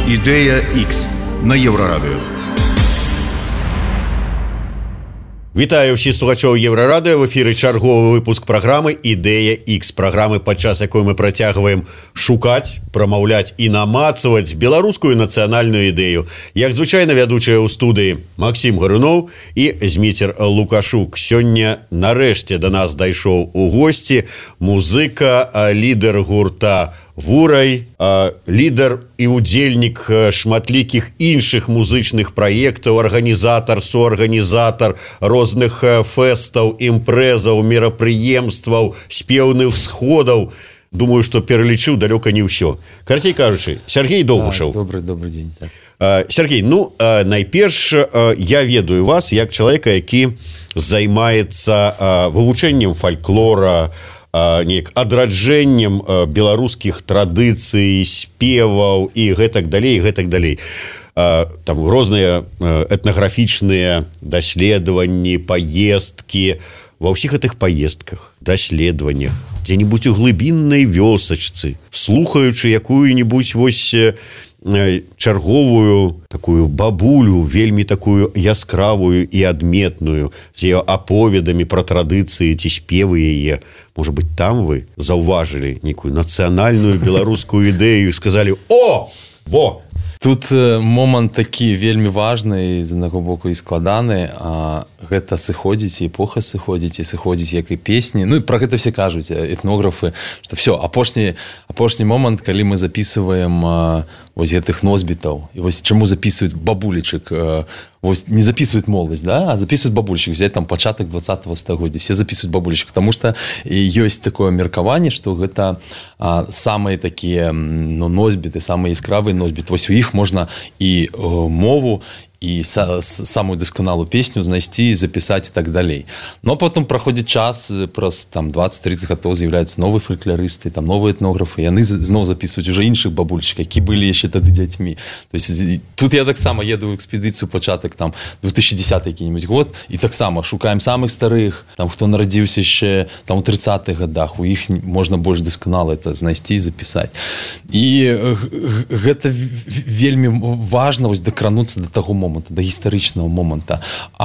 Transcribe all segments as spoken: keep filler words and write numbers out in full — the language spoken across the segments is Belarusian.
Ідэя Х на Еўрарадыё. Вітаю ўсіх слухачоў Еўрарадыё. В эфіры чарговы выпуск праграмы «Ідэя Х», праграмы, падчас якой мы працягваем шукаць, прамаўляць і намацаваць беларускую нацыянальную ідэю. Як звычайна, вядучыя ў студыі Максім Гаруноў і Зміцер Лукашук. Сёння нарэшце да нас дайшоў у госці музыка, лідар гурта «Вурай», лідар і удзельнік шматлікіх іншых музычных праектаў, арганізатар, суарганізатар розных фэстаў, імпрэзаў, мерапрыемстваў, спеўных сходаў. Думаю, што пералічыў далёка не ўсё. Карацей кажучы, Сергей Довгушаў. Добрый, добрый дзень. Так. Сергей, ну, найперш, я ведаю вас як чалавека, які займаецца вывучэннем фальклора, неяк адраджэннем беларускіх традыцый, спеваў і гэтак далей, гэтак далей. Там розныя этнаграфічныя даследаванні, паездкі. Ва ўсіх гэтых паездках, даследаваннях, дзе-нибудь у глыбіннай вёсачцы, слухаючы якую-нибудь вось чарговую такую бабулю, вельмі такую яскравую і адметную, з яе аповедамі пра традыцыі ці спевы яе. Можа быць, там вы заўважылі нейкую нацыянальную беларускую ідэю і сказалі: «О! Во!» Тут момант такі вельмі важны, з аднаго боку і складаны, а гэта сыходзіць, эпоха сыходзіць, і сыходзіць як і песні. Ну і пра гэта все кажуць этнографы, што все, апошні, апошні момант, калі мы записываем вось гэтых носьбітаў, і вось чаму записывают бабулечек, вось не записывают молодость, да, а записывают бабулечек, взять там пачатак двадцатого стагоддзя, все записывают бабулечек, потому что ёсць такое меркаванне, што гэта а, самыя такія ну, носьбіты, самыя яскравыя носьбіты. Вось у іх можна і о, мову, і са, самую дасканалую песню знайсці і запісаць і так далей. Но потом праходзіць час, праз там двадцать-тридцать гадоў з'яўляюцца новыя фальклорысты, там новыя этнографы, яны зноў записываюць уже іншых бабулечек, які былі яшчэ тады дзяцьмі. То есть тут я таксама еду ў экспедыцыю пачатак там две тысячи десятый які-нибудь год, і таксама шукаем самых старых, там хто нарадзіўся яшчэ там у тридцатых годах, у іх можна больш дасканала это знайсці і запісаць. І гэта вельмі важна вось дакрануцца да таго моманту, до гістарычнага моманта.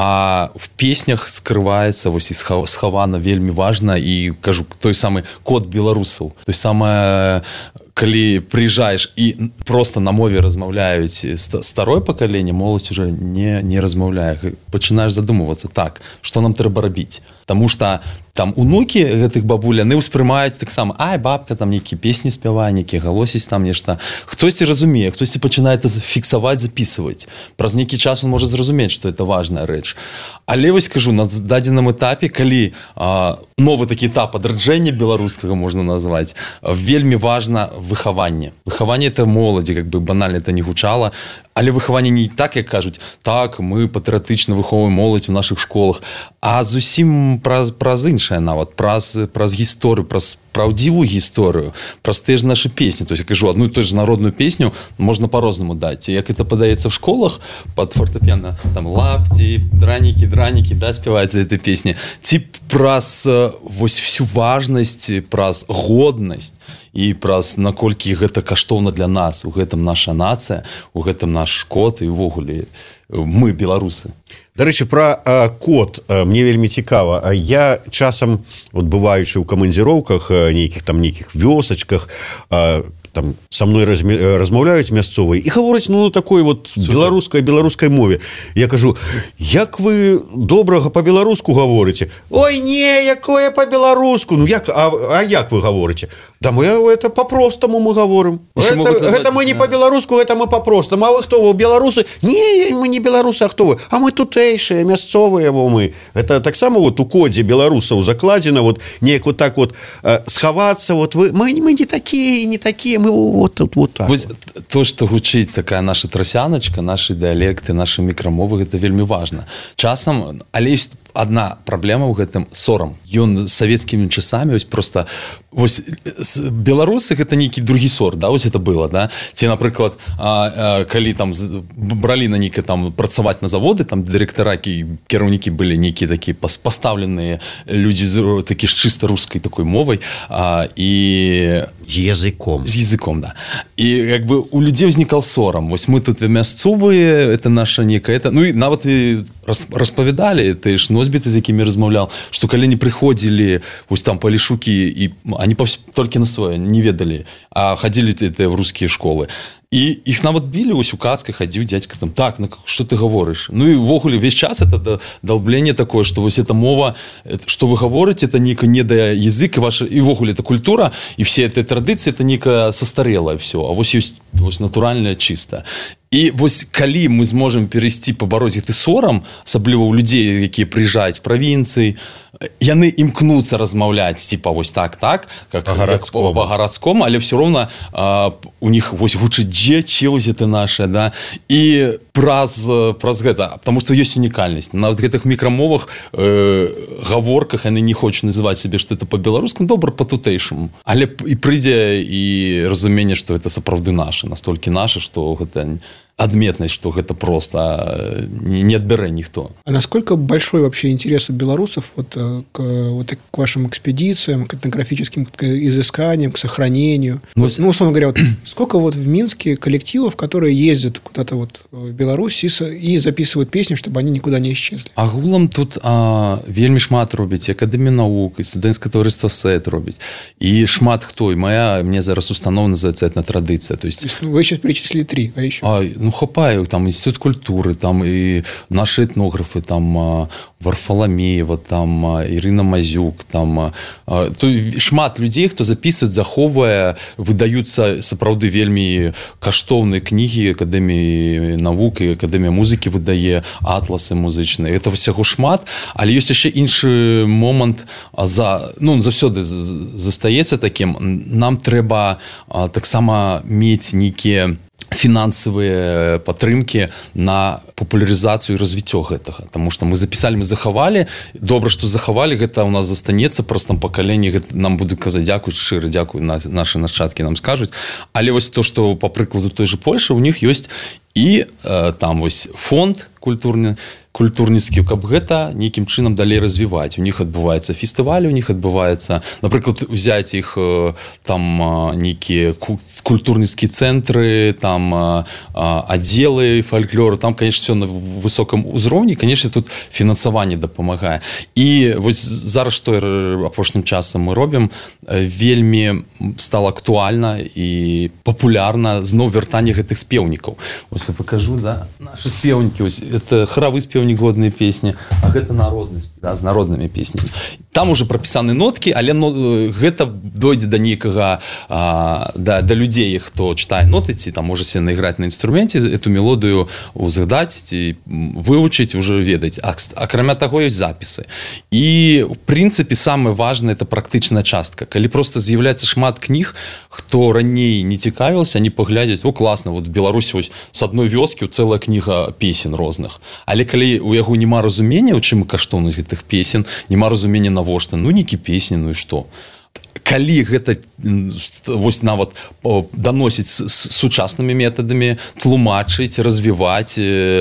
А в песнях скрываецца вось і схавана вельмі важна, і кажу, той самы код беларусаў, той самае, калі прыязджаеш і просто на мове размаўляюць старое пакаленне, моладзь уже не, не размаўляе. Пачынаеш задумвацца, так, што нам трэба рабіць? Таму што там унукі гэтых бабуль, яны ўспрымаюць таксама: ай, бабка там нейкія песні спявае, нейкія галосіць там нешта. Хтосьці разумее, хтосьці пачынае это фіксаваць, записываць. Праз нейкі час он можа зразумець, што это важная рэч. Але вось кажу, на дадзеным этапе, калі а, новы такі этап адраджэння беларускага можна назваць, вельмі важна выхаванне. Выхаванне это моладзі, как бы банальна это не гучала, але выхаванне не так, як кажуць, так, мы патрыятычна выхоўваем моладзь у нашых школах, а зусім праз, праз іншае нават, праз, праз гісторыю, праз праўдзівую гісторыю, праз тыя ж нашы песні. То есть, я кажу, одну і ту ж народную песню можна по-рознаму даць. Як это падаецца в школах, под фортепіано, там, лапці, дранікі, дранікі, да, спяваецца этой песні. Ці праз вось всю важнасць, праз годнасць, і праз наколькі гэта каштоўна для нас, у гэтым наша нацыя, у гэтым наш код і ўвогуле мы беларусы. Дарэчы, пра а, код а, мне вельмі цікава. А я часам, от бываючы ў камандзіроўках, нейкіх там нейкіх вёсачках, а, там са мной размаўляюць мясцовыя і гавораць ну такой вот беларускай беларускай мове. Я кажу: як вы добрага по-беларуску гаворыце? Ой, не, якое по-беларуску? Ну як, а, а як вы гаворыце? Да мы это по-простаму мы говорим. Это, это мы не по-беларуску, это мы по-простаму. А вы хто вы, беларусы? Не, мы не беларусы, а хто вы? А мы тутэйшыя, мясцовыя во мы. Это таксама вот у кодзе беларусаў закладзена вот неяк вот так вот э, схавацца вот вы, мы, мы не такія, не такія, мы вот тут вот так. Вось, то, што гучыць такая наша трасяначка, нашы дыялекты, нашы мікрамовы, гэта вельмі важна. Часам, але ёсць одна праблема ў гэтым сорам. Ён савецкімі часамі вось просто вось беларусы гэта нейкі другі сорт, да, вось это было, да. Ці, напрыклад, а, а, калі там бралі на нейкі там працаваць на заводы, там дырэктара, кіраўнікі былі нейкія такія пастаўленыя людзі такі з чыста рускай такой мовай, а, і з языком. З языком, да. І як бы у людзей узнікаў сорам. Вось мы тут мясцовыя, это наша некая, это, ну і нават і распавядалі, ты ж носьбіты, з якімі размаўлял, што калі не прыходзілі вось там палішукі, і они толькі на свое не ведалі, а хадзілі это в рускія школы. І іх нават білі, ось у кацках хадзіў дзядзька там, так, ну, што ты гаворыш? Ну і ўвогуле увесь час это далбленне такое, што вось эта мова, што вы гаворыце, это нейка не да язык, і ваша, і ўвогуле это культура, і все эти традыцыі, это нейка састарелае все, а вось ёсць вось натуральная чыста. І вось калі мы зможам перайсці пабароць гэты сорам, асабліва ў людзей, якія прыязджаюць з правінцыі, яны імкнуцца размаўляць типа вось так так как по гарадскому, але все роўна у них вось гучыць дзе чеўзе ты наша, да, і праз праз гэта, потому что ёсць унікальнасць на вот гэтых мікрамовах э, гаворках яны не хочуць называць сябе што это по-беларускаму, добра па-тутэйшаму, але і прыйдзе і разуменне, што это сапраўды наша, настолькі наша, што гэта адметнасць, что это просто не, не отбирай никто. А насколько большой вообще интерес у белорусов вот, к, вот, к вашим экспедициям, к этнографическим изысканиям, к сохранению? Ну, ну условно говоря, вот, сколько вот в Минске коллективов, которые ездят куда-то вот в Беларусь и, и записывают песни, чтобы они никуда не исчезли? Агулам тут а, вельмі шмат робіць, Академія наук, і студэнцкае таварыства СЭТ робіць. І шмат хто, і моя, мне зараз установа называется этнотрадиция. То есть, То есть вы сейчас перечислили три, а еще? А, ну, хапаю, там Институт культуры, там и наши этнографы, там Варфаламеева, там Ірына Мазюк, там то шмат людзей, хто записывает, захоўвае, выдаюцца сапраўды вельмі каштоўныя кнігі Акадэміі навук і Акадэмія музыкі выдае, атласы музычныя. Это ўсяго шмат, але ёсць яшчэ іншы момант, за, ну, заўсёды застаецца такім, нам трэба таксама мець нейкія фінансавыя падтрымкі на папулярызацыю і развіццё гэтага, потому что мы запісалі, мы захавалі, добра, што захавалі, гэта у нас застанецца, праз там пакаленне нам будуць казаць дзякуй, шчыра дзякуй, нашы нашчадкі нам скажуць, але вось то, што па прыкладу той же Польшы, у них ёсць і э, там вось фонд культурны, культурніцкі, каб гэта нейкім чынам далей развіваць. У них адбываецца фестывалі, у них адбываецца, напрыклад, узяць іх там нейкія культурніцкія цэнтры, там аддзелы фальклору, там, конечно, все на высоком узроўні, конечно, тут фінансаванне дапамагае. І вось зараз, што апошнім часам мы робім, вельмі стала актуальна і папулярна зноў вяртанне гэтых спеўнікаў. Вось я покажу, да, наши спеўнікі, вось это хоравы спеўнікі, годные песни, а гэта народные, да, з народнымі песнямі. Там уже прапісаны ноткі, але но, гэта дойдзе да нейкага а, да, да людзей, хто чытае ноты, ці там можа себе наіграць на інструменце, эту мелодыю узгадаць, ці вывучыць, уже ведаць. А, акрамя таго, ёсць запісы. І, в прынцыпе, самае важнае, это практычная частка. Калі просто з'яўляецца шмат кніг, хто раней не цікавіўся, они паглядзяць, о, класна, вот в Беларусі ось с адной вёскі цэлая кніга песен розных. Але калі у яго няма разумення, у чым каштоўнасць гэтых песен, няма разумення навошта, ну нейкі песні, ну і што? Калі гэта вось нават даносіць сучаснымі метадамі, тлумачыць, развіваць,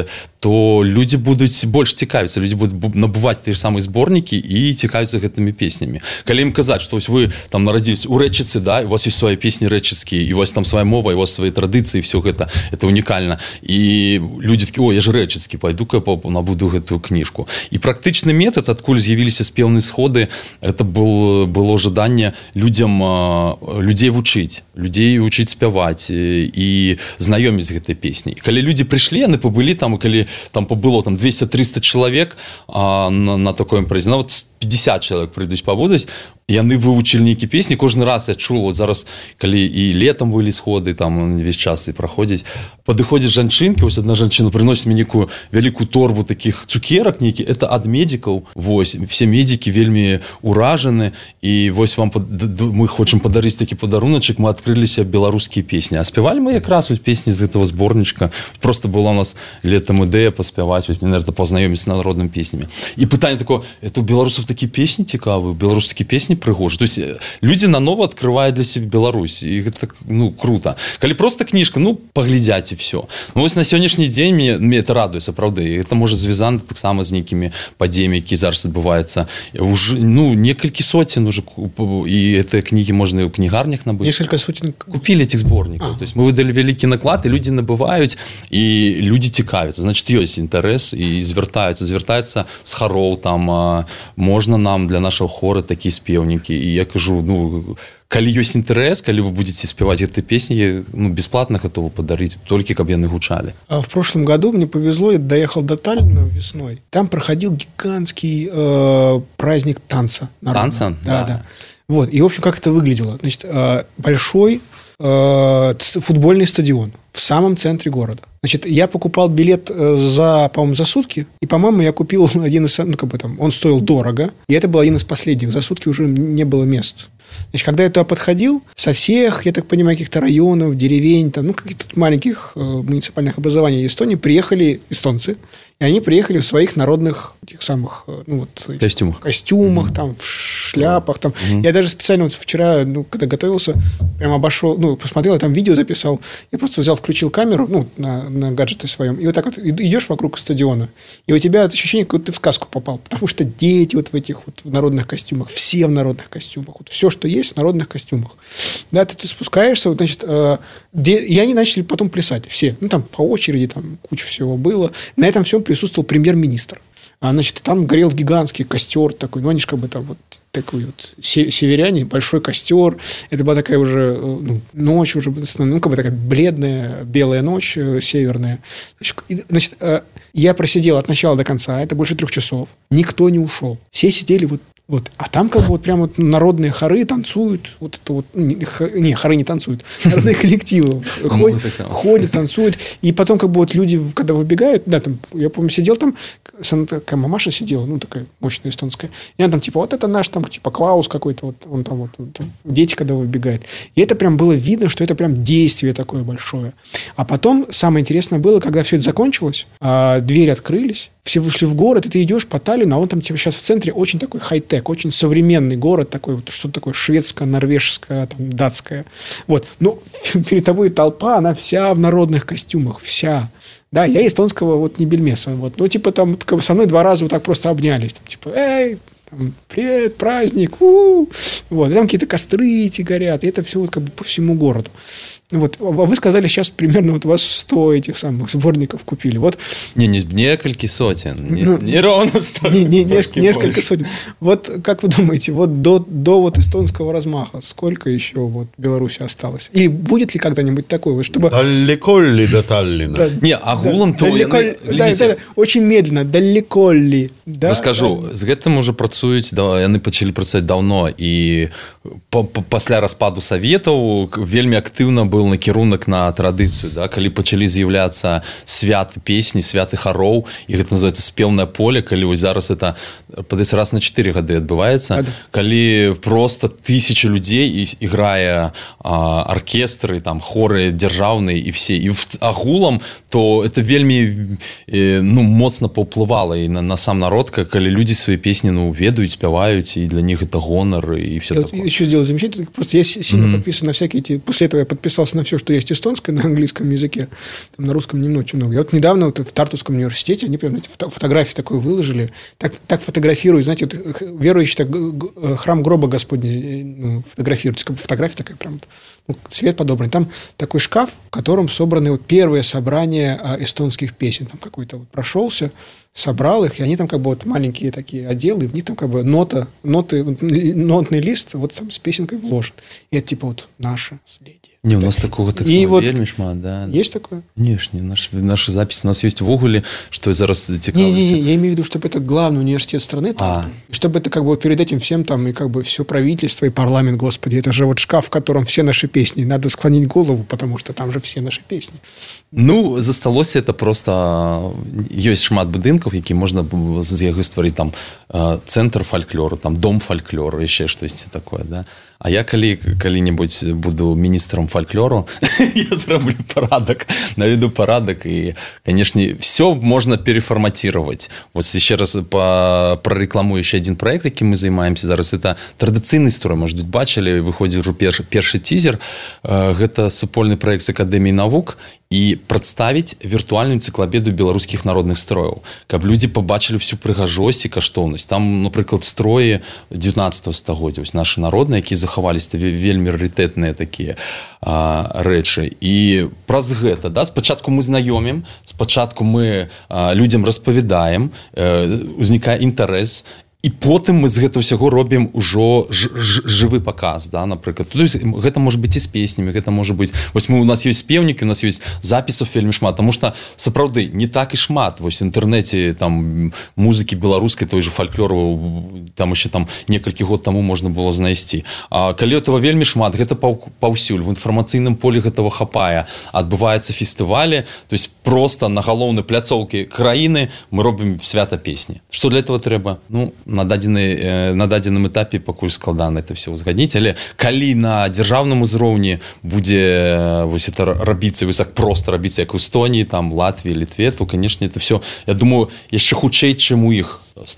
то людзі будуць больш цікавіцца, людзі будуць набываць тыя ж самыя зборнікі і цікавіцца гэтымі песнямі. Калі ім казаць, што вы там нарадзіліся ў Рэчыцы, да, у вас ёсць свае песні рэчыцкія, і у вас там свая мова, і у вас свае традыцыі, і все гэта, это унікальна. І людзі такі, о, я ж рэчыцкі, пайду-ка набуду гэтую кніжку. І практычны метад, адкуль з'явіліся спеўныя сходы, это был, было жаданне людзям, людзей вучыць, людзей вучыць спяваць і знаёміць з гэтай песняй. Калі людзі прыйшлі, яны пабылі там, і калі там было там двести-триста человек а, на, на такой импрезе, ну вот пятьдесят человек придут побудуть, яны вывучылі нейкія песні. Кожны раз я чул, вот зараз, калі і летом былі сходы, там весь час і праходзіць, падыходзяць жанчынкі, вось одна жанчына прыносіць мне некую вялікую торбу таких цукерак нейкі, это ад медикаў, вось, все медики вельмі уражаны, і вось вам мы хочам падарыць такі падаруначак, мы адкрыліся беларускія песні, а спявалі мы якраз вот песні з этого сборничка, просто была у нас летом ідэя паспяваць, вот, наверное, познаёміцца с народнымі песнями. І пытанне такое, это у беларусаў такія песні цікавыя, беларусі такія песні прыгожыя, то есть люди нанова открывают для себя Беларусь, и это, ну, круто. Калі просто книжка, ну, поглядять и все. Ну, вот на сегодняшний день мне, мне это радует, правда, и это может звязано так само с некими падзеямі, які зараз адбываюцца. Уже, ну, некалькі сотен уже, и этой книги можно и в книгарнях набыть. Несколько сотен. Купили этих сборников. А. То есть мы выдали великий наклад, и люди набывают, и люди цікавятся. Значит, есть интерес, и звертаются, звертаются с хоров, там, а, можно нам для нашего хора такие спевники. И я кажу, ну, калі ёсць інтарэс, калі вы будете спевать эти песни, ну, бесплатно готовы подарить, только каб яны гучали. А в прошлом году мне повезло, я доехал до Таллина весной. Там проходил гигантский э, праздник танца. Народного. Танца? Да, да, да. Вот. И, в общем, как это выглядело? Значит, э, большой э, футбольный стадион в самом центре города. Значит, я покупал билет за, по-моему, за сутки, и, по-моему, я купил один из, ну, как бы там, он стоил дорого, и это был один из последних. За сутки уже не было мест. Значит, когда я туда подходил, со всех, я так понимаю, каких-то районов, деревень, там, ну, каких-то маленьких э, муниципальных образований Эстонии приехали эстонцы, и они приехали в своих народных этих самых, ну, вот, костюмах, костюмах mm-hmm. там, в шляпах. Там. Mm-hmm. Я даже специально вот вчера, ну, когда готовился, прям обошел, ну, посмотрел, я там видео записал, я просто взял, включил камеру, ну, на, на гаджете своем, и вот так вот идешь вокруг стадиона, и у тебя ощущение, как будто ты в сказку попал, потому что дети вот в этих вот народных костюмах, все в народных костюмах, вот все, что есть в народных костюмах. Да, ты, ты спускаешься, вот, значит, э, где, и они начали потом плясать, все, ну, там по очереди, там куча всего было. На этом всем присутствовал премьер-министр. А, значит, там горел гигантский костер такой, ну, они же как бы там вот такой вот северяне, большой костер. Это была такая уже, ну, ночь уже, ну, как бы такая бледная белая ночь северная. Значит, я просидел от начала до конца, это больше трех часов. Никто не ушел. Все сидели вот. Вот. А там как бы вот прям вот народные хоры танцуют. Вот это вот, не, хоры не танцуют. Народные коллективы ходят, ходят, танцуют. И потом как бы вот люди, когда выбегают, да, там, я помню, сидел там, такая мамаша сидела, ну, такая мощная эстонская. И она там типа, вот это наш там, типа, Клаус какой-то, вот он там вот, вот, дети когда выбегают. И это прям было видно, что это прям действие такое большое. А потом самое интересное было, когда все это закончилось, двери открылись, все вышли в город, и ты идешь по Таллину, а он там типа сейчас в центре очень такой хай-тек, очень современный город, такой вот что-то такое шведское, норвежское, там, датское. Вот. Но перед тобой толпа, она вся в народных костюмах, вся. Да, я эстонского вот не бельмеса. Вот. Ну, типа там со мной два раза вот так просто обнялись. Там, типа, эй, там, привет, праздник, у-у-у. Вот. И там какие-то костры эти горят, и это все вот как бы по всему городу. Вот. А вы сказали, сейчас примерно вот у вас сто этих самых сборников купили. Вот. Не, не несколько сотен. Не, ну, не ровно сто. Не, не, несколько, несколько сотен. Вот как вы думаете, вот до, до вот эстонского размаха сколько еще вот в Беларуси осталось? И будет ли когда-нибудь такое? Вот, чтобы... Далеко ли до Таллина? Да, не, агулам да, то... Далеко, яны, да, да, да, очень медленно. Далеко ли? Да, Раскажу. Да. З гэтым уже працуюць, да, яны пачалі працаваць даўно. І пасля распаду Саветаў вельмі актыўна был накірунак на традыцыю, да, калі пачалі з'яўляцца святы песні, святы хароў, і гэта называется спеўнае поле, калі вось зараз это падаецца раз на чатыры гады адбываецца, а, да. Калі просто тысячи людзей і іграе а, аркестры, там хоры дзяржаўныя і все, і агулам, то это вельмі э, ну, моцна паўплывала і на, на сам народ, калі людзі свае песні, ну, ведаюць, спяваюць, і для них это гонор і все я такое. Вот еще сделал замечательно, просто я сильно mm-hmm. подписан на всякие эти, после этого я подписался на все, что есть эстонское, на английском языке, там, на русском не очень много. Я вот недавно вот в Тартуском университете, они прям, знаете, фотографии такой выложили, так, так фотографируют, знаете, вот, верующий так, храм гроба Господня, ну, фотографируют, как бы фотография такая прям, ну, цвет подобранный. Там такой шкаф, в котором собраны вот первые собрания эстонских песен, там какой-то вот прошелся, собрал их, и они там как бы вот маленькие такие отделы, и в них там как бы нота, ноты, нотный лист вот там с песенкой вложен. И это типа вот наше наследие. Не, у нас такого так і вот вельмі шмат, да. Есть такое? Конечно, наш, наша запись у нас есть увогуле, что я зараз цікавлюся. Не-не-не, я имею в виду, чтобы это главный университет страны, там, А. чтобы это как бы перед этим всем там и как бы все правительство и парламент, господи, это же вот шкаф, в котором все наши песни. Надо склонить голову, потому что там же все наши песни. Ну, засталося это просто... Ёсць шмат будынкаў, які можна з яго стварыць там цэнтр фальклору, там дом фальклору, яшчэ штосьці такое, да. А я калі калі-небудзь буду міністрам фальклору, я зраблю парадак, наведу парадак, і, канешне, все можна переформатировать. Вот еще раз по, прорекламую еще один проект, яким мы займаемся зараз. Это традыцыйны строй, может быть, бачили, выходзіў ўжо першы, першы тизер. Гэта супольны проект з Акадэміі навук, і прадставіць віртуальную энцыклапедыю беларускіх народных строяў, каб людзі пабачылі всю прыгажосць і каштоўнасць. Там, напрыклад, строі дзевятнаццатага стагоддзя, вось нашы народныя, якія захаваліся, вельмі рарытэтныя такія а, рэчы. І праз гэта, да, спачатку мы знаёмім, спачатку мы а, людзям распавядаем, э, узнікае інтарэс, і потым мы з гэта ўсяго робім ужо ж, ж, жывы паказ, да, напрыклад. То есть, гэта можа быць і з песнямі, гэта можа быць... Вось мы, у нас ёсць спеўнікі, у нас ёсць запісаў вельмі шмат, таму што, сапраўды, не так і шмат. Вось у інтэрнэце там музыкі беларускай, той же фальклору, там яшчэ там некалькі год таму можна было знайсці. А калі этого вельмі шмат, гэта паўсюль, в інфармацыйным полі гэтага хапае. Адбываюцца фестывалі, то есть просто на галоўнай пляцоўкі краіны мы робім свята песні. Што для этого трэба? Ну, на дадзены, на дадзеным этапе пакуль складана это все узгадніць, але калі на дзяржаўным узроўні будзе вось это рабіцца, вось так просто рабіцца, як у Эстонії, там Латвіі, Літве, то, конечно, это все, я думаю, яшчэ хутчэй, чым у іх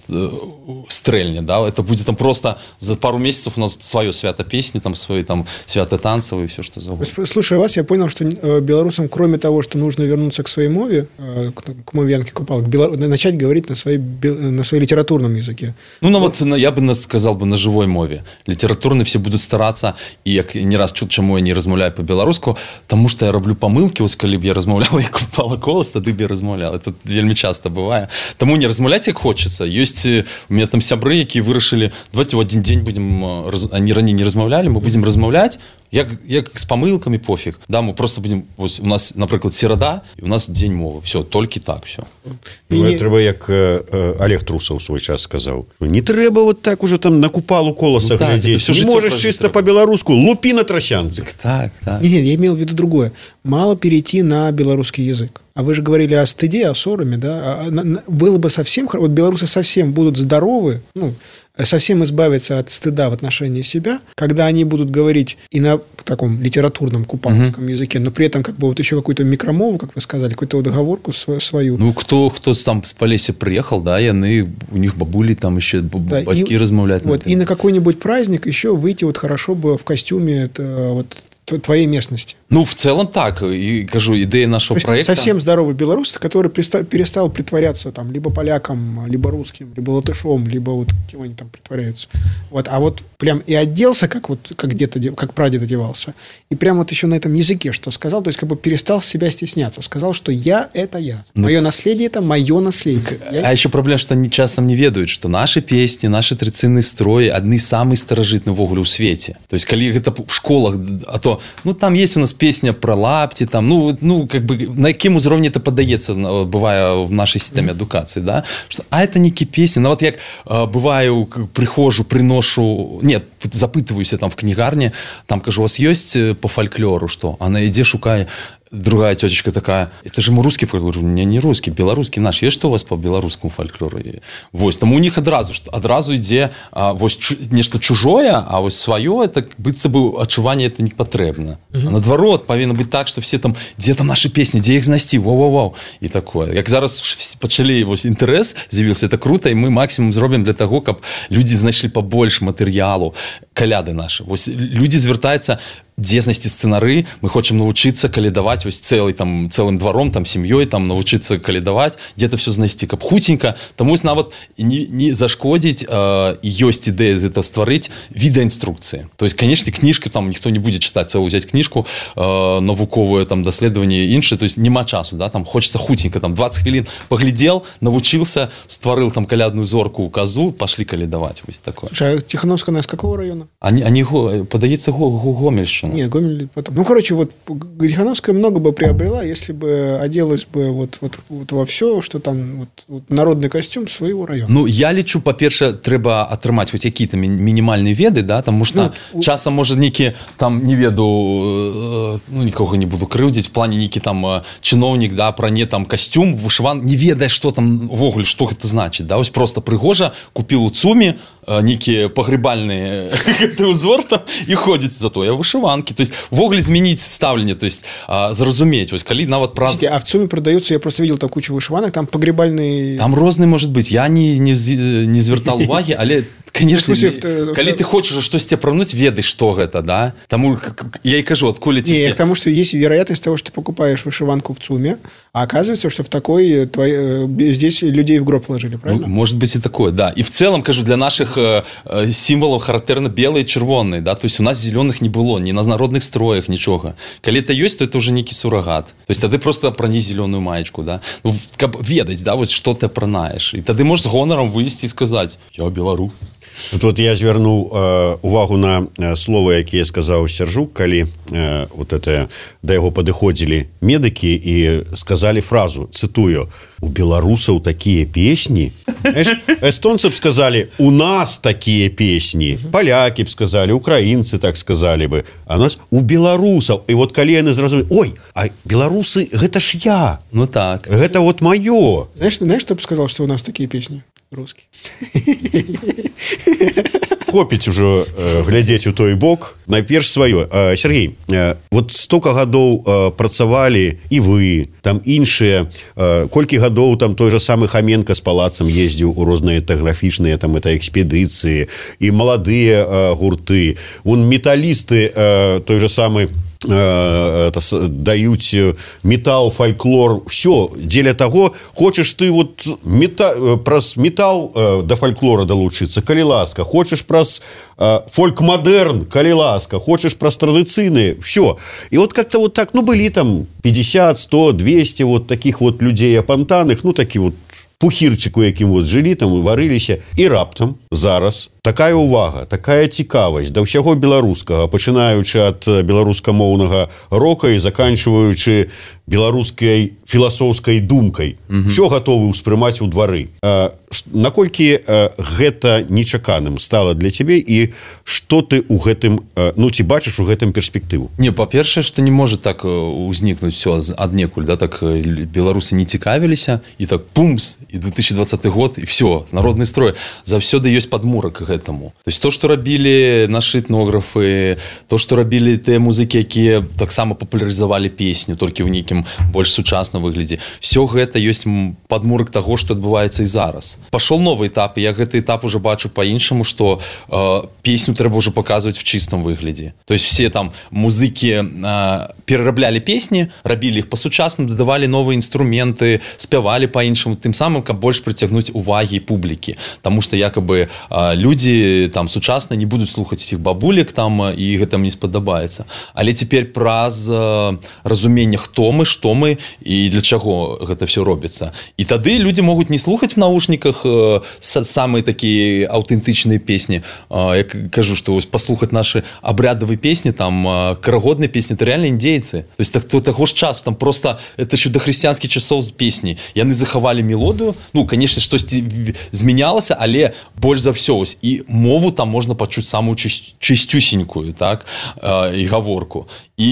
стрельня, да, это будет там просто за пару месяцев у нас свое свято песни, там свои там свято танцевые, все что завгодно. Слушая вас, я понял, что белорусам, кроме того, что нужно вернуться к своей мове, к мове Янки Купалок, начать говорить на своей, на своей литературном языке. Ну, ну вот я бы сказал бы на живой мове. Литературные все будут стараться, и я не раз чув, чему я не размовляю по-белоруску, потому что я роблю помылки, ось коли б я размовлял, як Купала голос, тады б я размовлял. Это вельмі часто бывае. Тому не размовлять, як хочется. Есть у меня там сябры, якія вырашылі, давайте в один день будем, они ранее не размовляли, мы будем размовлять, як, як с помылками, пофиг. Да, мы просто будем, ось, у нас, например, середа, и у нас день мовы. Все, только так, все. Ну, не... Трэба, як э, Олег Трусов свой час сказал, не трэба вот так уже там на Купалу колоса ну, глядеть. Так, не можешь чисто по-белоруску, лупи на трощанце. Так, так, так. Нет, я имел в виду другое. Мало перейти на белорусский язык. А вы же говорили о стыде, о сораме, да? А, на, было бы совсем... Вот белорусы совсем будут здоровы, ну, совсем избавиться от стыда в отношении себя, когда они будут говорить и на таком литературном купаловском угу. языке, но при этом как бы вот еще какую-то микромову, как вы сказали, какую-то вот оговорку свою. Ну, кто, кто там с Полесья приехал, да, и они, у них бабули там еще да, батьки размовляют. Вот, и на какой-нибудь праздник еще выйти вот хорошо бы в костюме это, вот, твоей местности. Ну, в целом так. И, кажу, идея нашего проекта... Совсем здоровый белорус, который перестал притворяться там либо поляком, либо русским, либо латышом, либо вот кем они там притворяются. Вот. А вот прям и оделся, как вот как где-то, как прадед одевался. И прям вот еще на этом языке что сказал, то есть как бы перестал себя стесняться. Сказал, что я – это я. Ну, мое наследие – это мое наследие. А я... еще проблема, что они часом не ведают, что наши песни, наши традиционные строи одни из самых старожитных в огуле у свете. То есть, когда это в школах, а то ну, там есть у нас песня про лапти, там, ну, ну, как бы, на яким узроўні это подаецца, бывае в нашей системе адукацыі, да? Что, а это некі песни. Ну, вот як бываю, прихожу, приношу, нет, запытываюся там в кнігарні, там, кажу, у вас есть по фольклору, что? Она ідзе, шукае. Другая тетечка такая, это же мы русский фольклор. Говорю, не, не русский, белорусский наш. Есть что у вас по белорусскому фольклору? Вось, там у них одразу, одразу ідзе а, вось, чу, нешта чужое, а вось свое, это быццам бы адчуванне это не патрэбна. Uh-huh. Наадварот, павінна быць так, что все там, где там наши песни, где их знайсці, вау-вау-вау. И такое. Як зараз пачалі вось інтарэс, з'явіўся, это круто, и мы максимум зробім для того, каб люди знайшлі побольше матэрыялу, каляды наши. Вось, люди звяртаюцца, дзе знайсці сцэнары, мы хочам навучыцца калядаваць вось цэлый там цэлым дваром, там сям'ёй, там навучыцца калядаваць, дзе-то все знайсці, каб хуценька, таму нават не, не зашкодзіць, э, ёсць ідэя з этого стварыць відэаінструкцыі. То есть, конечно, кніжкі там ніхто не будзе чытаць, цэлую взять кніжку э, навуковую, там даследаванне іншае, то есть нема часу, да, там хочется хуценька, там двадцать хвілін паглядзел, навучыўся, стварыў там калядную зорку у казу, пашлі калядаваць, вось такое. Слушай, а Тихановская она из какого района? Они, они подаецца Гомельщина. Нет, Гомель потом. Ну, короче, вот Тихановская много бы приобрела, если бы оделась бы вот, вот, вот во все, что там вот, вот, народный костюм своего района. Ну, я лічу, па-перше, трэба атрымаць хоць какие-то мінімальныя веды, да, тому что ну, часам может некі там не веду, ну, нікога не буду крыўдзіць, в плане некі там чыноўнік, да, пране там костюм, вышыван, не ведае, что там увогуле, что гэта значит, да, вось просто прыгожа купил у ЦУМе некие погребальные узор там и ходит зато я вышиванки, то есть ввогуле змяніць ставленне, то есть а, зразумець, вось калі нават праз... А в ЦУМе продаются, я просто видел там кучу вышиванок, там погребальные... Там розные может быть, я не, не, не звертал уваги, але конечно, в смысле, калі ты хочешь штось тебе прануть, ведай, что гэта, да? Тому я и кажу, откуда тебе... Не, все... потому что есть вероятность того, что ты покупаешь вышиванку в ЦУМе, а оказывается, что в такой твой... здесь людей в гроб положили, правильно? Ну, может быть и такое, да. И в целом, кажу, для наших э, э, символов характерно белые и червоные, да, то есть у нас зеленых не было, ни на народных строях, ничего. Калі это есть, то это уже некий суррогат. То есть тогда просто прани зеленую маечку, да. Ну, каб ведаць, да, вот что ты пранаешь. И тогда можешь с гонором выйти и сказать, я белорус. Вот, вот я звярнуў э, увагу на э, словы, якія сказаў Сяржук, калі э, вот это да яго падыходзілі медыкі і сказалі фразу, цытую: у беларусаў такія песні. Знаешь, эстонцы б сказалі, у нас такія песні, палякі б сказалі, украінцы так сказалі бы, а у нас у беларусаў. І вот калі яны зразумелі, ой, а беларусы гэта ж я. Ну так. Гэта вот маё. Знаешь, знаешь, кто бы сказал, что у нас такие песни? Русские. Хопіць ужо э, глядзець у той бок. Найперш сваё. Э, Сергей, э, вот столько гадоў э, працавалі і вы, там іншыя, э, колькі гадоў там той же самы Хаменко з палацам ездзіў у розныя этнаграфічныя там это экспедыцыі, і маладыя э, гурты. Вон металлісты, э, той же самы это, даюць метал, фольклор, все дзеля того, хочешь ты вот мета, праз метал э, до фольклора долучиться, калі ласка, хочешь праз э, фольк-модерн, калі ласка, хочешь праз традыцыйные, все. И вот как-то вот так, ну, были там пятьдесят, сто, двести вот таких вот людей апантаных, ну, такие вот пухірчыку, якім вот жылі там і варыліся, і раптам зараз такая увага, такая цікавасць да ўсяго беларускага, пачынаючы ад беларускамоўнага рока і заканчваючы беларускай філасофскай думкай. Mm-hmm. Все гатовы ўспрымаць у двары. А, наколькі а, гэта нечаканым стала для цябе і што ты у гэтым, а, ну, ці бачыш у гэтым перспектыву? Не, па-першае, што не можа так узнікнуць все аднекуль, да, так беларусы не цікавіліся, і так пумс, і две тысячи двадцатый год, і все, народны строй. Заўсёды ёсць падмурак гэтаму. То есть то, што рабілі нашы этнографы, то, што рабілі тыя музыкі, якія таксама папулярызавалі песню, толькі ў нейкім больш сучасным выглядзе. Все гэта ёсць падмурак таго, што адбываецца і зараз. Пашоў новы этап, і я гэты этап уже бачу па-іншаму, што э, песню трэба ўжо паказваць в чыстым выглядзе. То есть все там музыкі э, перараблялі песні, рабілі іх па-сучасным, дадавалі новыя інструменты, спявалі па-іншаму, тым самым, каб больш прыцягнуць увагі публікі. Таму што якабы э, людзі там сучасна не будуць слухаць іх бабулек там, і гэта мне спадабаецца. Але цяпер праз э, разуменне, хто мы, што мы і для чаго гэта все робіцца. І тады людзі могуць не слухаць в наушниках э, самыя такія аўтэнтычныя песні. Э, я кажу, што вось паслухаць нашы абрядавыя песні, там э, карагодныя песні, это реально індзейцы. То есть так, то, таго ж часу, там просто это еще до хрысціянскіх часоў з песні. Яны захавалі мелодыю, ну, конечно, штосьці змянялася, але больш за все ось і мову там можна пачуць самую чысцюсенькую, так, э, і гаворку.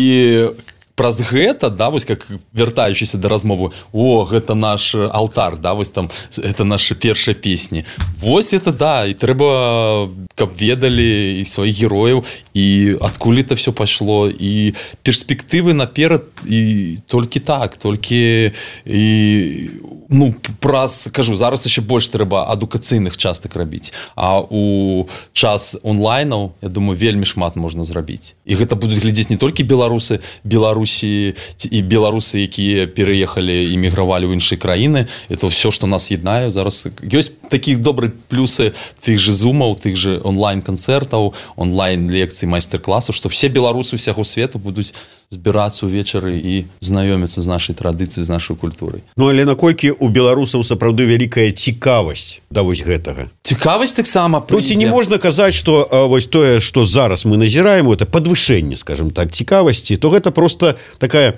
І праз гэта, да, вось как вяртаючыся да размовы, о, гэта наш алтар, да, вось там это нашы першыя песні. Вось это, да, і трэба, каб ведалі і сваіх герояў, і адкуль это все пайшло, і перспектывы наперад, і толькі так, толькі і, ну, праз, кажу, зараз яшчэ больш трэба адукацыйных частак рабіць, а у час онлайнаў, я думаю, вельмі шмат можна зрабіць. І гэта будуць глядзець не толькі беларусы, беларусы Беларусі і беларусы, якія пераехалі і мігравалі ў іншыя краіны, это все, што нас яднае. Зараз ёсць такія добрыя плюсы тых же зумаў, тых же онлайн-канцэртаў, онлайн-лекцый, майстар-класаў, што все беларусы ўсяго свету будуць збірацца ўвечары і знаёміцца з нашай традыцыяй, з нашай культурай. Ну, але наколькі у беларусаў сапраўды вялікая цікавасць да вось гэтага? Цікавасць таксама прыйдзе. Ну, ці не можна казаць, што вось тое, што зараз мы назіраем, это падвышэнне, скажем так, цікавасці, то гэта просто такая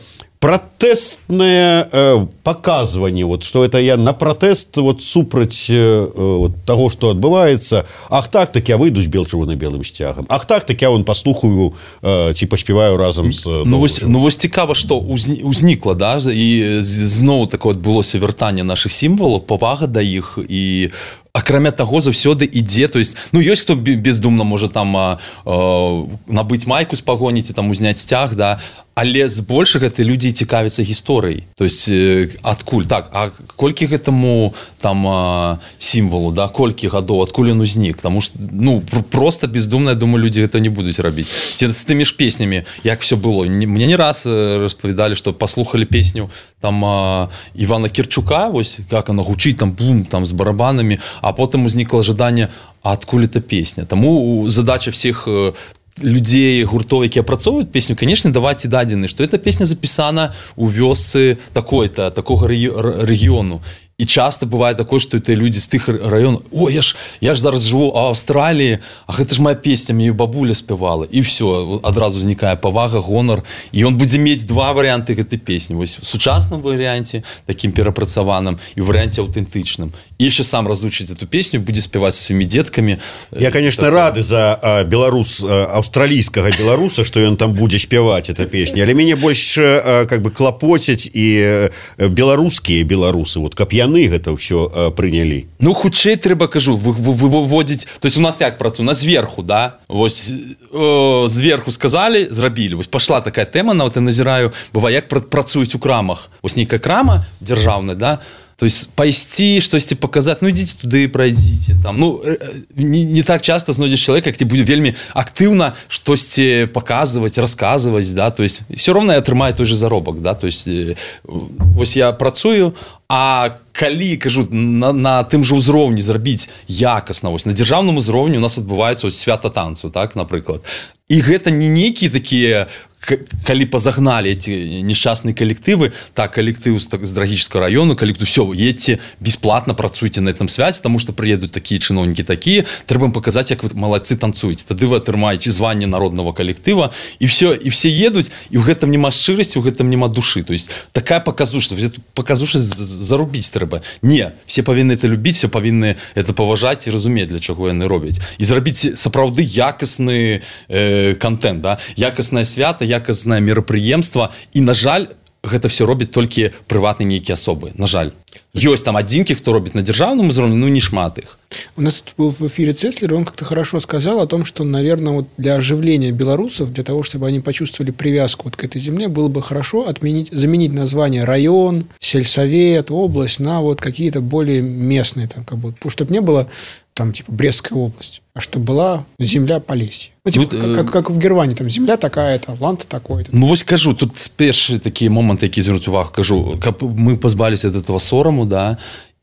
протестное э, показывание, вот, что это я на протест вот, супраць э, вот, того, что отбывается. Ах так, так я выйду с бело-червоно-белым сцягам. Ах так, так я вон послухаю, э, ці паспяваю разом с... Э, ну, вось, ну, вось цікава, што узнікла, да, і зноў такое адбылося вяртанне нашых сімвалаў, павага да іх і... Акрамя таго, заўсёды ідзе, то есть, ну, ёсць хто бездумна можа там а, а, набыць майку спагоніць і там узняць сцяг, да, але збольшага гэта людзі цікавяцца гісторыяй. То есть, э, адкуль? Так, а колькі гэтаму там а, сімвалу, да, колькі гадоў, адкуль ён узнік? Таму што, ну, проста бездумна, я думаю, людзі гэта не будуць рабіць. Ці з тымі ж песнямі, як все было. Мне не раз распавядалі, што паслухалі песню там а, Івана Кірчука, вось, як она гучыць, там, бум, там, з барабанамі, а потым узнікла жаданне, а адкуль эта песня? Таму задача всіх людзей, гуртоў, якія апрацоўваюць песню, конечно, даваць і дадзены, што эта песня запісана ў вёсцы такой-то, такога рэгіёну. І часта бывае такое, што это людзі з тых раёнаў, о, я ж, я ж зараз жыву ў Аўстраліі, а гэта ж моя песня, мне бабуля спявала. І все, адразу знікае павага, гонар. І ён будзе мець два варыянты гэтай песні. Вось в сучасным варыянце, такім перапрацаваным, і ў варыянце аўтэнтычным. І яшчэ сам разучыць эту песню, будзе спяваць са сваімі дзеткамі. Я, конечно, так... рады за а, беларус, а, аўстралійскага беларуса, што ён там будзе спяваць эта песня. Але мяне больш а, как бы клапоцяць і а, беларускія беларусы, вот, каб я гэта ўсё э, прынялі. Ну, хутчэй трэба, кажу, вы, вы, вы выводзіць, то есть у нас як працуе, у нас зверху, да, вось э, зверху сказалі, зрабілі, вось пашла такая тэма, нават я назіраю, бывае, як працуюць у крамах, вось нейкая крама дзяржаўная, да, то есть пайсці, штосьці паказаць, ну, ідзіце туды, прайдзіце, там, ну, не, не так часта знойдзеш чалавека, як ты будзе вельмі актыўна штосьці паказваць, расказваць, да, то есть все роўна я атрымаю той же заробак, да, то есть вось я працую, а калі, кажу, на, на тым жа ўзроўні зрабіць якасна, вось на дзяржаўным узроўні у нас адбываецца ось свята танцу, так, напрыклад. І гэта не нейкія такія, калі пазагналі эти несчастные калектывы, так, калектыў з, з Драгічскага району, калектыў, все, едьте бесплатно, працуйте на этом свяце, тому что приедут такие чиновники такие, трэба им показать, як вы молодцы танцуете. Тады вы атрымаеце звание народного коллектыва, и все, и все едут, и в гэтым нема шчырасці, в гэтым нема души. То есть такая показушка, эту показушку зарубіць трэба. Не, все павінны это любіць, все павінны это паважаць і разумець, для чаго яны робяць. І зрабіць сапраўды якасны э, контент, да? Якаснае свята, якаснае мерапрыемства, і, на жаль, гэта все робяць толькі прыватныя нейкія асобы, на жаль. Ёсць там адзінкі, хто робіць на дзяржаўным узроўні, ну не шмат іх. У нас тут был в эфире Цеслер, он как-то хорошо сказал о том, что, наверное, вот для оживления белорусов, для того, чтобы они почувствовали привязку вот к этой земле, было бы хорошо отменить, заменить название район, сельсовет, область на вот какие-то более местные, там, как бы, чтобы не было там типа Брестская область, а чтобы была земля Полесья. Ну, типа, ну, как, как, как в Германии, там земля такая-то, ланд такой-то. Ну, вот скажу, тут перші такі моменты, які звернуть увагу, кажу, каб мы позбавились от этого сорому, да,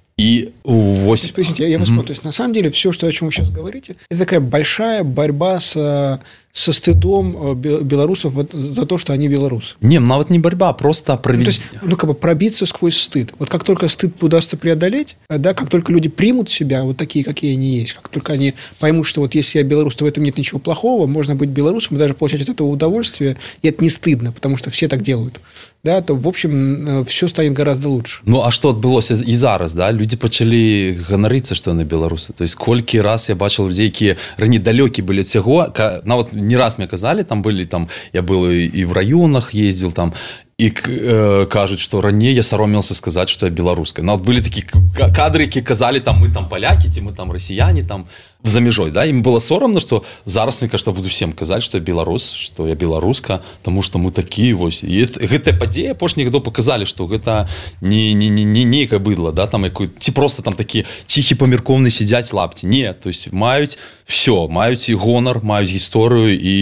и вось... Поясните, я, я вас mm-hmm. понял. То есть, на самом деле, все, что, о чем вы сейчас говорите, это такая большая борьба с, со стыдом белорусов за то, что они белорусы. Не, нават не борьба, а просто пробить. Ну, то есть, ну, как бы пробиться сквозь стыд. Вот как только стыд удастся преодолеть, да, как только люди примут себя вот такие, какие они есть, как только они поймут, что вот если я белорус, то в этом нет ничего плохого, можно быть белорусом и даже получать от этого удовольствие, и это не стыдно, потому что все так делают. Да, то, в общем, все станет гораздо лучше. Ну, а что адбылося і зараз, да? Люди пачалі ганарыцца, што яны беларусы. То есть, колькі раз я бачыў людзей, якія раней далёкі былі ад цяго, нават не раз мне казалі, там былі, там, я был і в районах ездил, там, і э, кажуць, што раней я саромеўся сказаць, што я беларуская. Нават былі такія кадры, якія казалі, там, мы там палякі, ці мы там расіяне, там, за мяжой, да, ім было сорамна, што зараз, мне кажется, буду всем казаць, што я беларус, што я беларуска, таму што мы такія, вось. І гэтая падзея апошніх гадоў паказалі, што гэта не, не, не, не нейкае быдла, да, там, якой, ці просто там такі ціхі памяркоўны сядзяць лапці. Не, то есть маюць все, маюць і гонар, маюць гісторыю, і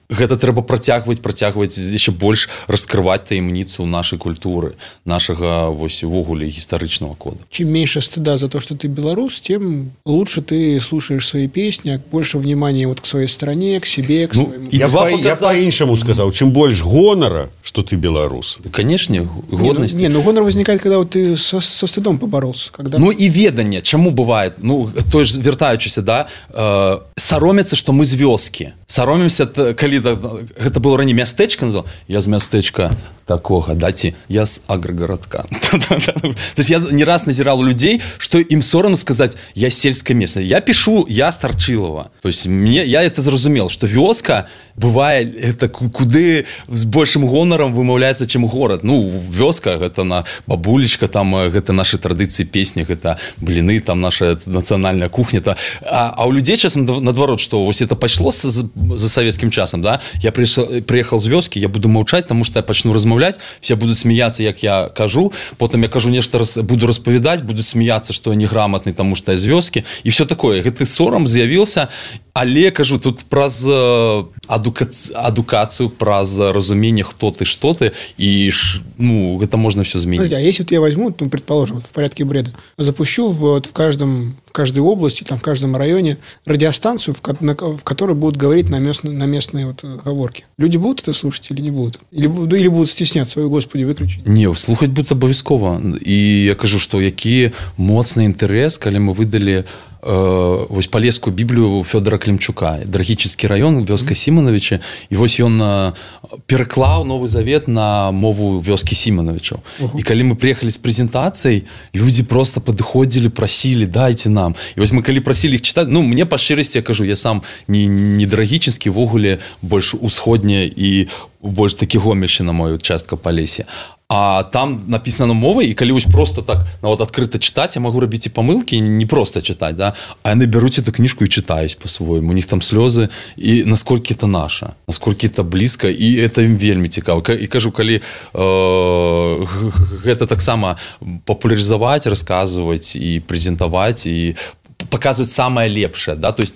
гэта трэба працягваць працягваць яшчэ больш раскрываць таямніцу нашай культуры, нашага вось увогуле гістарычнага кода. Чем меньше стыда за то, что ты белорус, тем лучше ты слушаешь свои песни, больше внимания вот к своей стране, к себе, к ну, своему... Я, по, показать... я по-іншаму сказал, чем больше гонора, что ты белорус. Да, конечно, годность. Не, ну, не, ну гонор возникает, когда вот ты со, со стыдом поборолся. Когда... Ну и ведание, чему бывает, ну, то есть вертаючыся, да, э, саромятся, что мы з вёскі. Саромимся, калі гэта было раней мястэчка, называл, я з мястэчка такога, да, ці я з аграгарадка. То есть я не раз назирал у людей, что им соромно сказать, я сельское место. Я пишу, я з Тарчилова. То есть мне, я это зразумел, что вёска бывает, это куды с большим гонором вымаўляецца, чым город. Ну, вёска, гэта на бабулечка, там, гэта наши традыцыі песні, гэта блины, там наша национальная кухня. -то. А, а у людей часам наадварот, что вот это пошло за, за советским часом, да, я приехал, приехал з вёски, я буду маўчаць, потому что я пачну размаўляць, все будут смеяться, як я кажу, потом я кажу нешта, буду распавядаць, будут смеяться, что я неграмотный, потому что я з вёски, и все такое. Гэты сорам з'явіўся, але, кажу, тут праз адукацию, адукацию, праз разуменне, хто ты, что ты, и, ну, это можно все зменить. Смотрите, а если вот я возьму, ну, предположим, в порядке бреда, запущу вот в каждом, в каждой области, там, в каждом районе радиостанцию, в, на, в которой будут говорить на местные, на местные вот говорки. Люди будут это слушать или не будут? Или, или будут стесняться, ой, господи, выключить? Не, слухать будут обовязково. И я кажу, что які моцны інтарэс, калі мы выдали э, вось палескую Біблію Фёдора Клімчука, Драгічыцкі раён, вёска Сімановича, і вось ён э, пераклаў Новы Завет на мову вёскі Сімановичаў. Uh-huh. І калі мы приехали з прэзентацыяй, людзі просто падыходзілі, прасілі, дайце нам. І вось мы калі прасілі іх чытаць, ну, мне па шчырасці, я кажу, я сам не, не Драгічыцкі, вогуле больш усходняя і больш такі Гомельшчына, мою частка Палесе. А там написано мовой, и коли вось просто так ну, вот, открыто читать, я могу робить и помылки, и не просто читать, да, а они берут эту книжку и читают по-своему. У них там слезы, и насколько это наше, насколько это близко, и это им вельми цікаво. И кажу, коли э, это так само популяризовать, рассказывать и презентовать, и показывать самое лепшее, да, то есть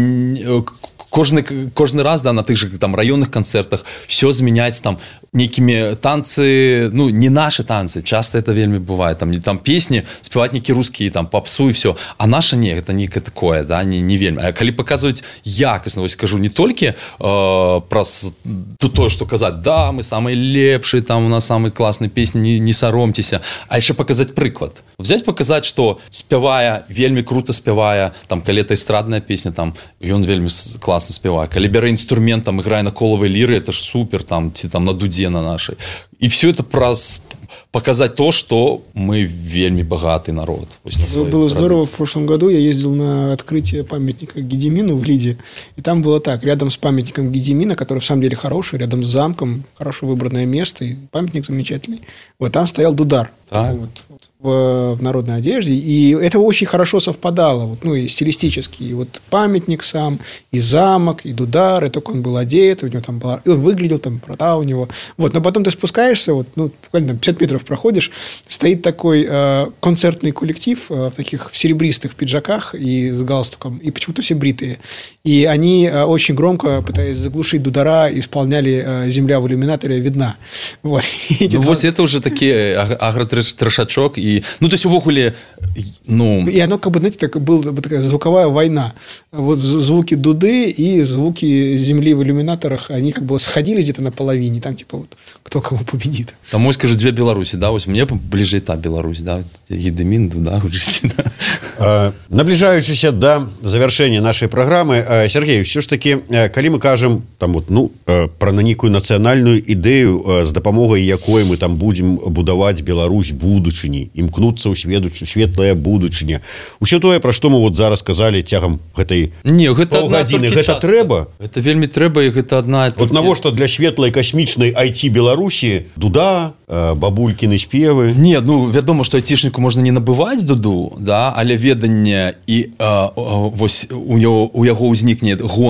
кожны, кожны раз, да, на тых же там районных концертах все змяняется там некими танцы, ну, не наши танцы, часто это вельми бывает, там, там песни, спевать некие русские, там, попсу и все, а наши не, это не такое, да, не, не вельми. А коли показывать якостно, вот скажу, не только э, про то, что казать, да, мы самые лепшие, там, у нас самые классные песни, не, не соромтеся, а еще показать приклад. Взять, показать, что спевая, вельми круто спевая, там, коли это эстрадная песня, там, и он вельми классно спевает. Коли бере инструмент, там, играя на коловой лире, это ж супер, там, ти, там, на дуде на нашей. И все это про показать то, что мы вельми богатый народ. Было традиции. Здорово, в прошлом году я ездил на открытие памятника Гедимину в Лиде, и там было так, рядом с памятником Гедимина, который в самом деле хороший, рядом с замком, хорошо выбранное место, и памятник замечательный, вот там стоял дудар. Вот, вот, в, в народной одежде, и это очень хорошо совпадало, вот, ну, и стилистически, и вот памятник сам, и замок, и дудар, и только он был одет, у него там была, и он выглядел, там, борода у него, вот, но потом ты спускаешься, вот, ну, буквально там пятьдесят метров проходишь, стоит такой э, концертный коллектив э, в таких серебристых пиджаках и с галстуком, и почему-то все бритые, и они э, очень громко, пытаясь заглушить дудара, исполняли э, «Земля в иллюминаторе видна», вот. Ну, вот это уже такие агротрошачок, и ну, то есть, увогуле, ну... И оно, как бы, знаете, так, была такая звуковая война. Вот звуки дуды и звуки земли в иллюминаторах, они как бы сходили где-то на половине, там, типа, вот, кто кого победит. Там, мой скажу, две Беларуси, да, вот мне ближе та Беларусь, да, Гедемин, Дуда, да. А, наближаючыся до завершения нашей программы, Сергей, все ж таки, калі мы кажем, там, вот, ну, про на некую национальную идею, с допомогой якой мы там будем будовать Беларусь будучыні, імкнуцца ў сведучу светлая будучыня. Усё тое, пра што мы вот зараз сказалі цягам гэтай паўгадзіны, гэта трэба? Гэта вельмі трэба, і гэта адна... Вот навошта для светлай касмічнай ай ти Беларусі дуда, бабулькіны спевы? Не, ну, вядома, што айцішніку можна не набываць дуду, да, але веданне і а, а, вось у, него, у яго ўзнікне гонар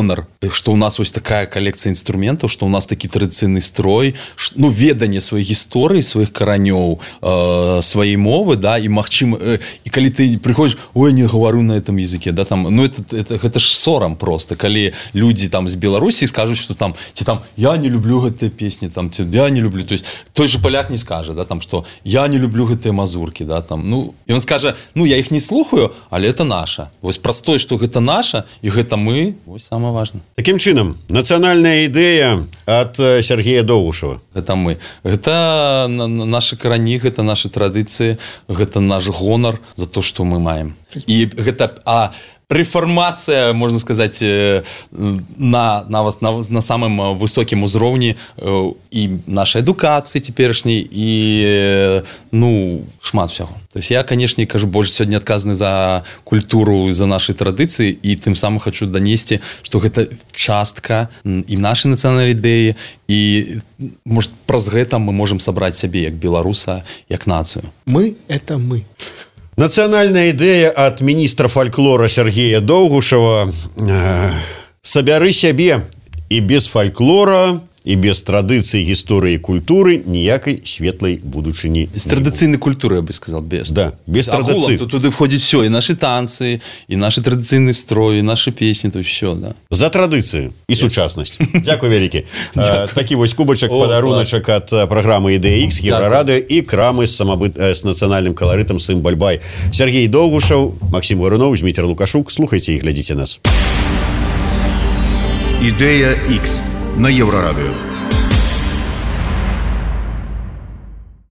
что у нас вось такая коллекция инструментов, что у нас такі традыцыйны строй, ну, веданне сваёй гісторыі, сваіх каранёў, э, сваёй мовы, да, і магчыма, э, і калі ты приходишь, ой, не говорю на этом языке, да, там, ну, это, это, это ж сорам просто, калі люди там з Беларусі скажут, что там, ці там, я не люблю гэтыя песни, там, ці, я не люблю, то есть, той же поляк не скажа, да, там, что я не люблю гэтыя мазурки, да, там, ну, і он скажа, ну, я их не слухаю, але это наша. Вось простое, что гэта наша, і гэта мы, вось самое важное. Таким чынам, нацыянальная ідэя ад Сергея Доўгушева. Гэта мы. Гэта наши карані, гэта наши традыцыі, гэта наш гонар за то, что мы маем. І гэта... А, рэфармацыя, можна сказаць, на, на, на, на самым высокім узроўні і нашай адукацыі цяперашняй, і, ну, шмат всяго. То есть я, канешне, кажу, больш сёння адказаны за культуру, за нашы традыцыі, і тым самым хочу данесці, што гэта частка і нашай нацыянальнай ідэі, і, может, праз гэта мы можам сабраць сябе як беларуса, як нацыю. Мы – это мы. Нацыянальная ідэя ад міністра фальклора Сергея Доўгушева. Сабяры сябе, і без фальклора, і без традыцыі, гісторыі, культуры ніякай светлай будучыні. Без традыцыйнай культуры, я бы сказал, без. Да, без традыцыі. Агулам, туды входит все, и наши танцы, и наши традыцыйные строи, и наши песни, то все, да. За традыцыі і сучаснасць. Дзякуй вялікі. Такі вось кубачак, падаруначак ад праграмы «Ідэя Ікс», Еўрарадыё і крамы з самабыт з нацыянальным каларытам «Сымбальбай». Сергей Доўгушев, Максим Варуноў, Дмітрий Лукашук. Слухайте і глядзіце нас. «Ідэя Ікс» на Еўрарадыё.